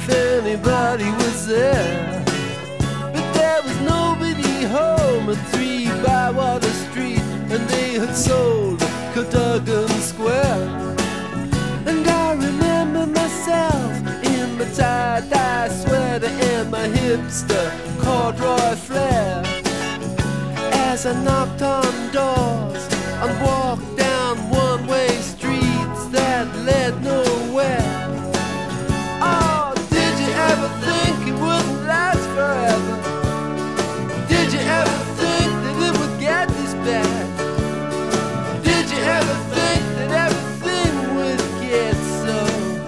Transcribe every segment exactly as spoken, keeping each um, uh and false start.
if anybody was there. But there was nobody home at three Bywater Street, and they had sold Cadogan Square. And I remember myself in my tie-dye sweater and my hipster corduroy flare, as I knocked on doors and walked down one-way streets that led nowhere. Oh, did you ever think it wouldn't last forever? Did you ever think that it would get this bad? Did you ever think that everything would get so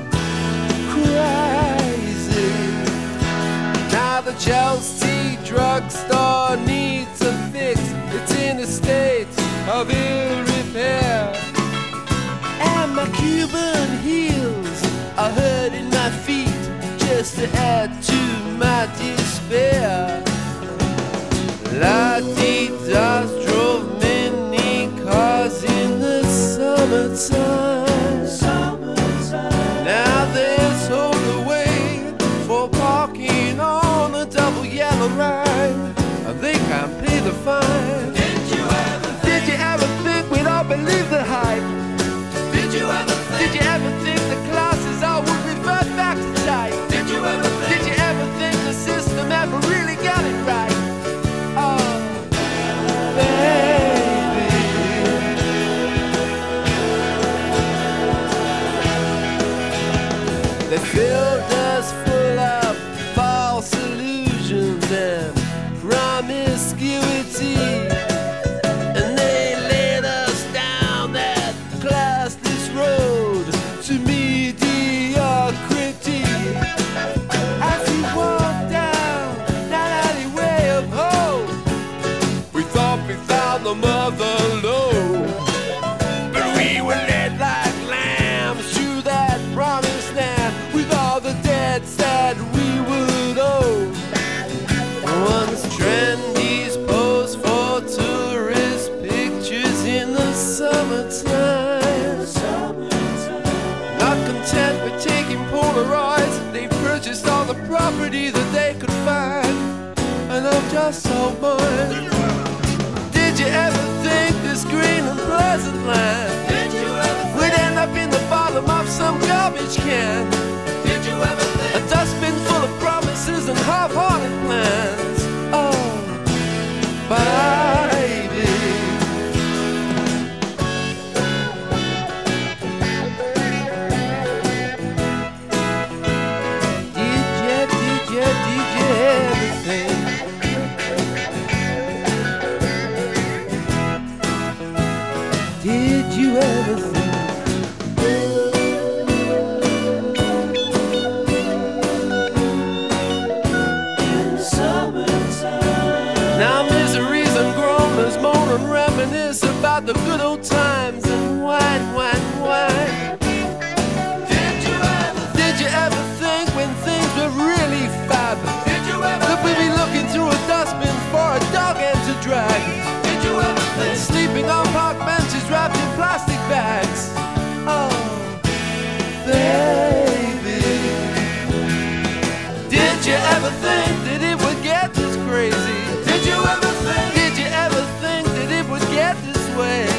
crazy? Now the Chelsea drugstore needs a fix. It's in a state of ill repair, and my Cuban heels are hurting my feet just to add to my despair. La-dee-das drove many cars in the summertime. summertime. Now they're sold away for parking on the double yellow line, and they can't pay the fine. Did you ever think, Did you ever think we'd all believe the hype? Did you ever think, Did you ever think the classes all would revert back to type? Did you ever think, Did you ever think the system ever really got it right? Oh, baby. They filled us full of false illusions and promiscuity, and they led us down that classless road to mediocrity. As we walked down that alleyway of hope, we thought we found the mother lode, but we were led like lambs through that promised land with all the debts that we would owe. Once trendies pose for tourist pictures in the summertime. Not content with taking Polaroids, they purchased all the property that they could find, and I'm just so bored. Did you ever think this green and pleasant land would end up in the bottom of some garbage can? Did you ever think a dustbin full of promises and half-hearted plans? Oh, baby. Did you, did you, did you ever think? Did you ever think? Now miseries and groaners moan and reminisce about the good old times and wine, wine, wine. Did you ever, Did you ever think when things were really fab? Did you ever that we'd be looking through a dustbin for a dog end to drag? Did you ever think sleeping on park benches wrapped in plastic bags? Oh, baby. Did you ever think that it would get this crazy? Did you ever think? Did you ever think that it would get this way?